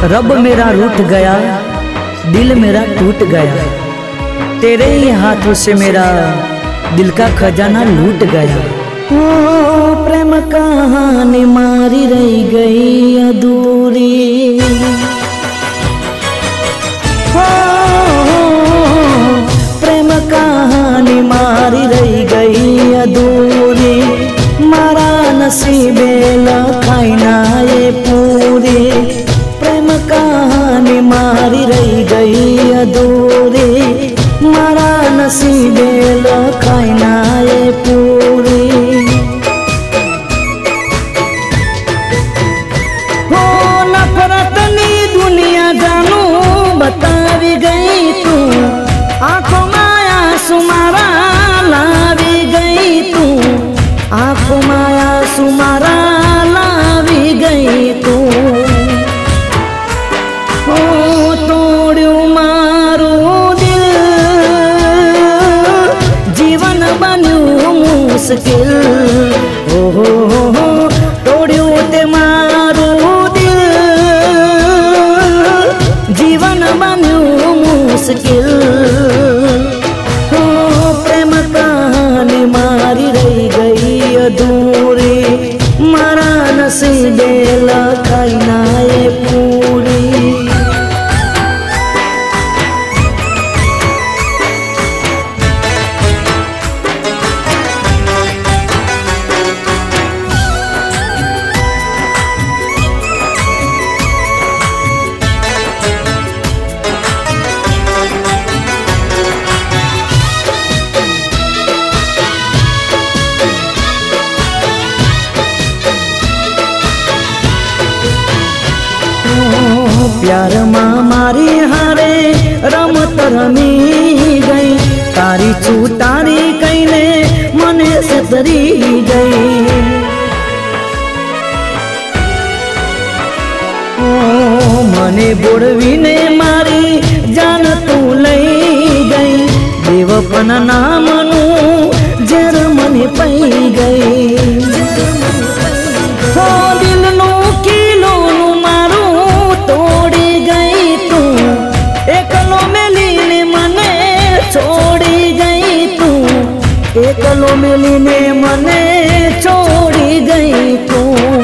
रब मेरा रूठ गया, दिल मेरा टूट गया, तेरे ही हाथों से मेरा दिल का खजाना लूट गया। ओ प्रेम कहानी मारी रह गई अधूरी, प्रेम कहानी मारी रह गई अधूरी, मारा नसीबे लखाई ना ये पूरी। प्रेम कहानी मारी रह गई अधूरी, मारा नसीबे लखाई ना ये पूरी। हो नफरतनी दुनिया जानू बतावी गई तू, आंखों माया सुमारा लावी गई तू, आंखों माया सुमारा लावी गई तू। हो तोड़ू मारू दिल, जीवन बन्यू मुश्किल। हो तोड़ू ते मारू दिल, जीवन बन्यू मुश्किल। हो प्रेम कहानी मारी रह गई अधूरी, मारा नसीबे लखाई ना ये पूरी। प्यार माँ मारी हारे रमत रमी गई, तारी छूटारी कैले मने से तरी गई। ओ मने बुढ़वी ने मारी जान तू लई गई, देवपन नामनु जर मने पई गई। हो दिल नो किलो नु मारू तोड़ी गई तू, एकलो मिली ने मने छोड़ी गई तू, एकलो मिली ने मने छोड़ी गई तू।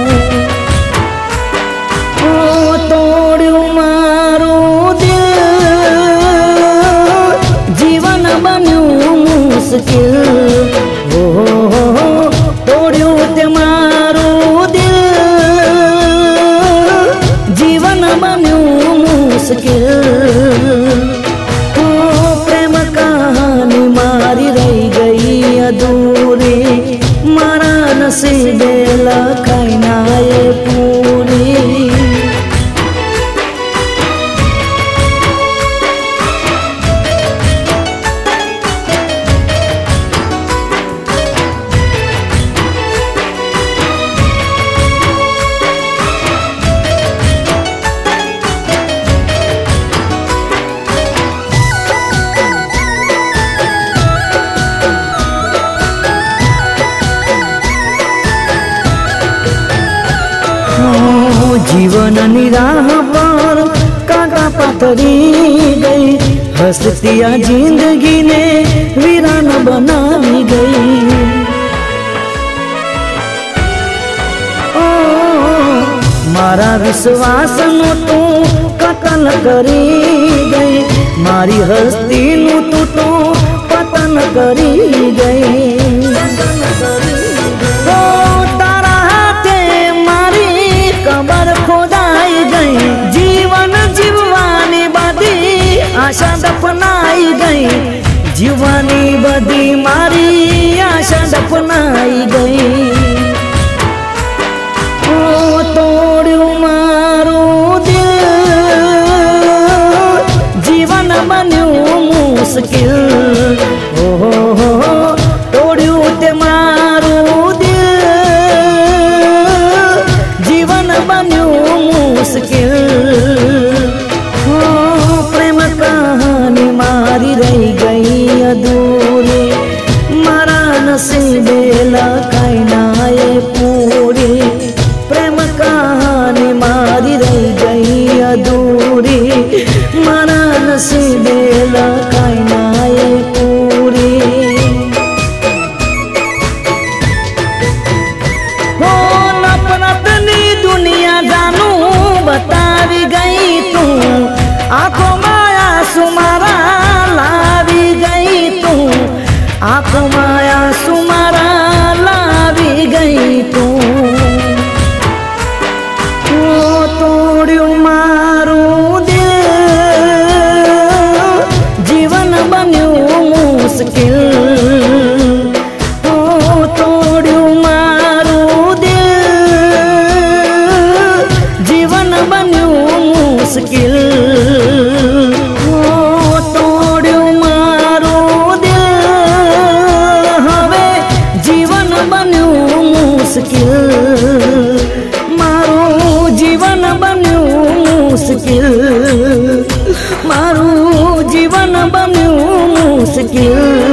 ओ तोड़ू मारू दिल, जीवन बन्यू मुश्किल। हो तोड़ू ते मारू दिल, जीवन बन्यू मुश्किल। हो प्रेम कहानी मारी रह गई अधूरी, मारा नसीबे लखाई ना ये पूरी। जीवन निराह पर काका पाथरी गई, हस्तिया जिंदगी ने वीरान बनाई गई। ओ मारा विश्वास नु तू कतल करी गई, मारी हस्ती नु तू पतन करी गई। कबर खोदाई गई, जीवन जीवानी बदी आशा दफनाई गई, जीवानी बदी मारी आशा दफनाई गई। ओ तोड़ू मारू दिल, जीवन बन्यू मुश्किल। हो तोड़ू ते मारू दिल, जीवन बन्यू मुश्किल। हो प्रेम कहानी मारी रह गई अधूरी, मारा नसीबे लखाई ना ये पूरी। प्रेम कहानी मारी रह गई अधूरी। મારું જીવન બન્યું મુશ્કેલ